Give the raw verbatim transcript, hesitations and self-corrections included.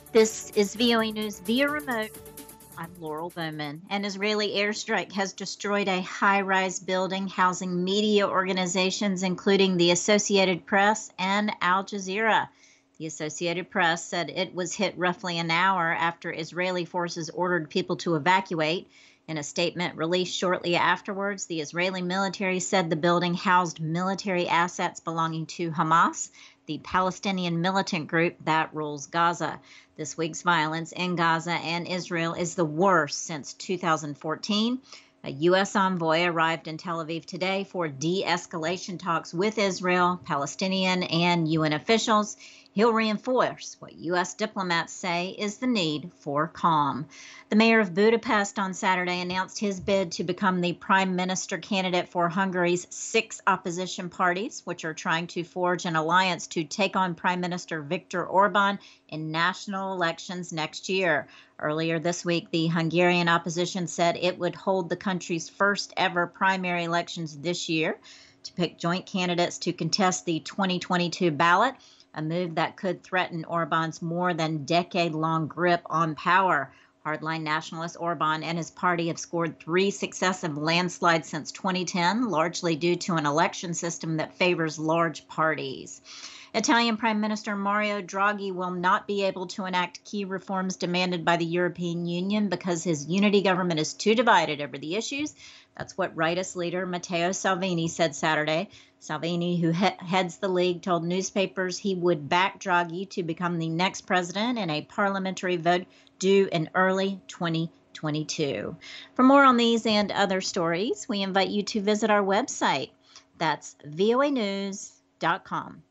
This is V O A News via remote. I'm Laurel Bowman. An Israeli airstrike has destroyed a high rise building housing media organizations, including the Associated Press and Al Jazeera. The Associated Press said it was hit roughly an hour after Israeli forces ordered people to evacuate. In a statement released shortly afterwards, the Israeli military said the building housed military assets belonging to Hamas, the Palestinian militant group that rules Gaza. This week's violence in Gaza and Israel is the worst since two thousand fourteen. A U S envoy arrived in Tel Aviv today for de-escalation talks with Israel, Palestinian, and U N officials. He'll reinforce what U S diplomats say is the need for calm. The mayor of Budapest on Saturday announced his bid to become the prime minister candidate for Hungary's six opposition parties, which are trying to forge an alliance to take on Prime Minister Viktor Orban in national elections next year. Earlier this week, the Hungarian opposition said it would hold the country's first ever primary elections this year to pick joint candidates to contest the twenty twenty-two ballot, a move that could threaten Orban's more than decade-long grip on power. Hardline nationalist Orban and his party have scored three successive landslides since twenty ten, largely due to an election system that favors large parties. Italian Prime Minister Mario Draghi will not be able to enact key reforms demanded by the European Union because his unity government is too divided over the issues. That's what rightist leader Matteo Salvini said Saturday. Salvini, who he- heads the league, told newspapers he would back Draghi to become the next president in a parliamentary vote due in early twenty twenty-two. For more on these and other stories, we invite you to visit our website. That's voa news dot com.